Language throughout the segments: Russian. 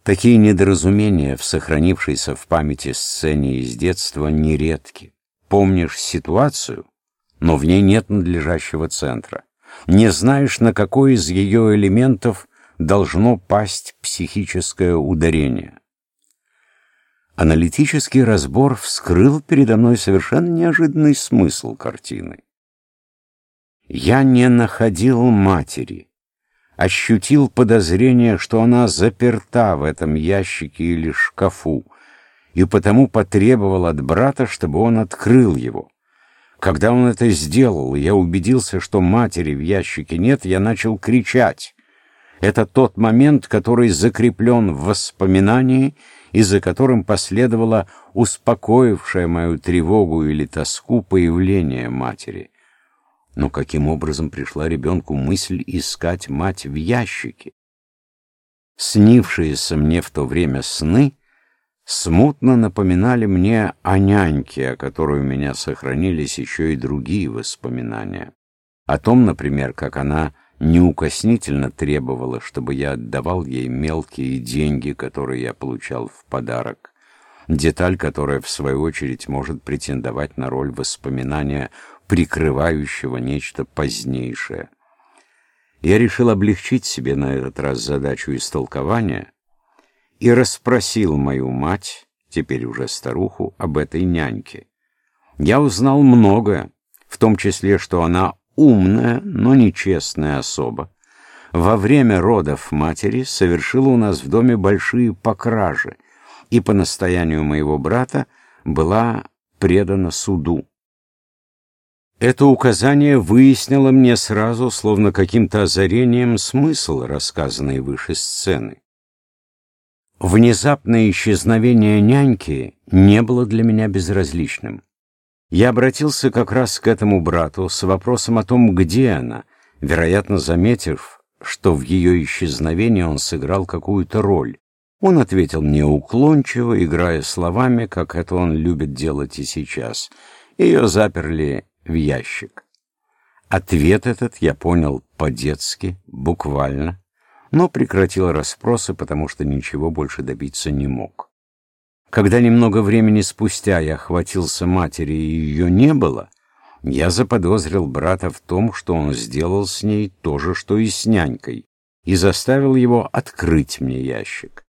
Такие недоразумения в сохранившейся в памяти сцене из детства нередки. Помнишь ситуацию, но в ней нет надлежащего центра. Не знаешь, на какой из ее элементов должно пасть психическое ударение. Аналитический разбор вскрыл передо мной совершенно неожиданный смысл картины. Я не находил матери, ощутил подозрение, что она заперта в этом ящике или шкафу, и потому потребовал от брата, чтобы он открыл его. Когда он это сделал, и я убедился, что матери в ящике нет, я начал кричать. Это тот момент, который закреплен в воспоминании и за которым последовало успокоившее мою тревогу или тоску появление матери. Но каким образом пришла ребенку мысль искать мать в ящике? Снившиеся мне в то время сны смутно напоминали мне о няньке, о которой у меня сохранились еще и другие воспоминания. О том, например, как она неукоснительно требовала, чтобы я отдавал ей мелкие деньги, которые я получал в подарок. Деталь, которая, в свою очередь, может претендовать на роль воспоминания, прикрывающего нечто позднейшее. Я решил облегчить себе на этот раз задачу истолкования и расспросил мою мать, теперь уже старуху, об этой няньке. Я узнал многое, в том числе, что она умная, но нечестная особа. Во время родов матери совершила у нас в доме большие покражи и по настоянию моего брата была предана суду. Это указание выяснило мне сразу, словно каким-то озарением, смысл рассказанной выше сцены. Внезапное исчезновение няньки не было для меня безразличным. Я обратился как раз к этому брату с вопросом о том, где она, вероятно, заметив, что в ее исчезновении он сыграл какую-то роль. Он ответил мне уклончиво, играя словами, как это он любит делать и сейчас. Ее заперли в ящик. Ответ этот я понял по-детски, буквально, но прекратил расспросы, потому что ничего больше добиться не мог. Когда немного времени спустя я хватился матери и ее не было, я заподозрил брата в том, что он сделал с ней то же, что и с нянькой, и заставил его открыть мне ящик.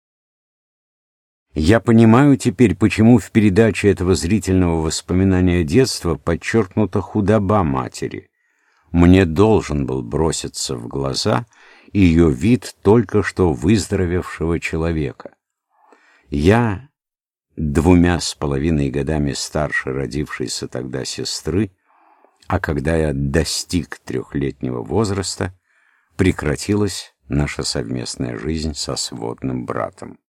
Я понимаю теперь, почему в передаче этого зрительного воспоминания детства подчеркнута худоба матери. Мне должен был броситься в глаза ее вид только что выздоровевшего человека. Я, 2,5 годами старше родившейся тогда сестры, а когда я достиг 3-летнего возраста, прекратилась наша совместная жизнь со сводным братом.